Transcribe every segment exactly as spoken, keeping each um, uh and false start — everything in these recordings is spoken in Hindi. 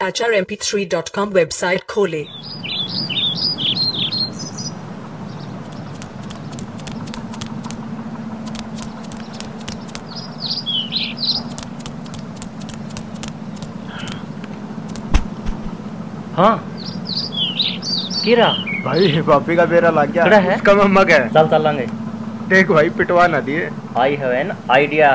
H R M P three dot com website खोलें। हाँ कीरा भाई पापी का बेरा लग गया है? इसका मम्मक है। चल चल लांगे। देख भाई पिटवा ना दिए। I have an idea.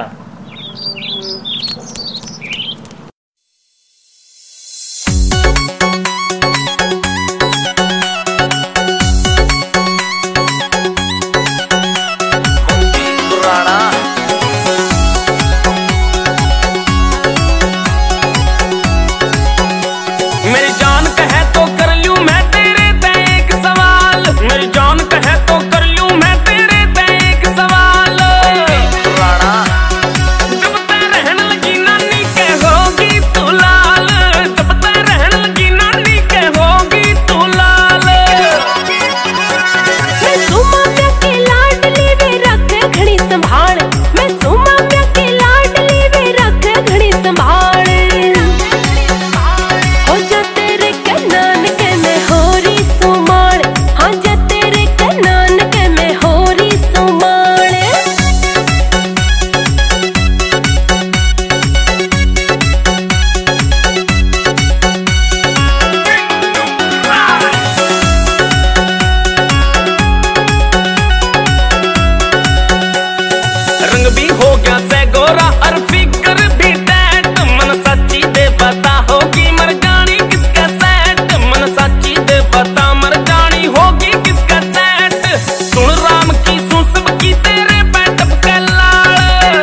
मेरी जान कहे तो कर लूं मैं तेरे ते एक सवाल, मेरी जान कहे तो कर लूं मैं तेरे ते एक सवाल। जब तक रहने लगी नानी के होगी तू लाल, जब तक रहने लगी नानी के होगी तू लाल। मैं सुमा प्या के लाडली वे रख घड़ी संभाल, मैं सुमा प्या के लाडली वे रख घड़ी संभाल। रंग भी हो गया से गोरा और फिकर भी टैट, मन सच्ची दे पता होगी मर जानी किसका सेट, मन सच्ची दे पता मर जानी होगी किसका सेट। सुन राम की सुन सबकी तेरे पैटप के लाल,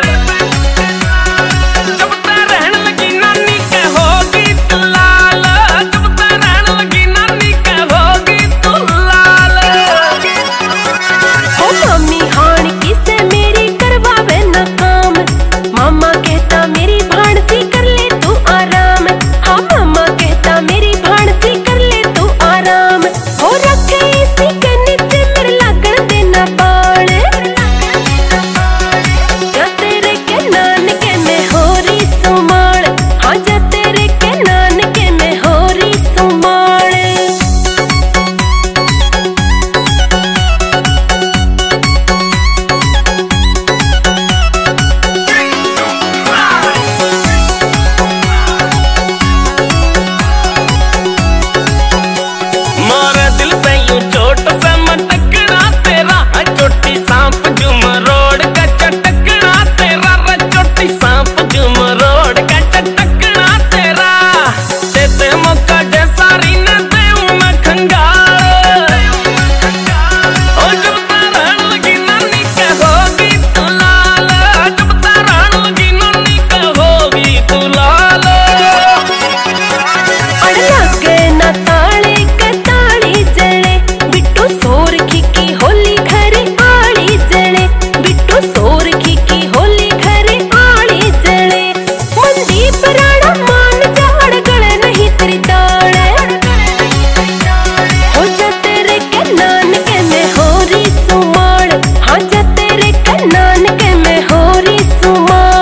जब तक रहने लगी नानी के होगी तू लाल, जब तक रहने लगी नानी के होगी तू लाल। ओ मम्मी हाण किसे मेरी करवावे ना काम, मामा कहता मेरी भाणती कर ले तू आराम। हाँ मामा कहता मेरी भाणती कर ले तू आराम। हो रखे इसी के नीचे मेरे लगन देना बाण, जा तेरे के नानके में होरी सुमाण। हाँ जा तेरे के नानके में होरी सुमाण। मारे दिल पे यूं चोट से मटकना तेरा, चोटी सांप जुम रोड का चटकना तेरा, रे चोटी सांप जुम रोड का चटकना तेरा। देते मौका जैसा रीने देऊं मैं खंगाल, ओ जब तक रहने लगी नानी के होगी तू लाल, जब तक रहने लगी नानी के होगी तू लाल। अड़ लागे ना ताले के ताली जले, बिट्टू सोर की होली घरे आली जले, बिट्टू सोर की होली घरे आली जले। मनदीप राणा मान जाड़ गले नहीं तेरी दाड़े, हो जा तेरे के नानके में होरी सुमाण। हाँ जा तेरे के नानके में होरी सुमाण।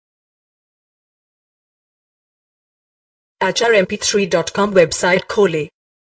H R M P three dot com website खोलें।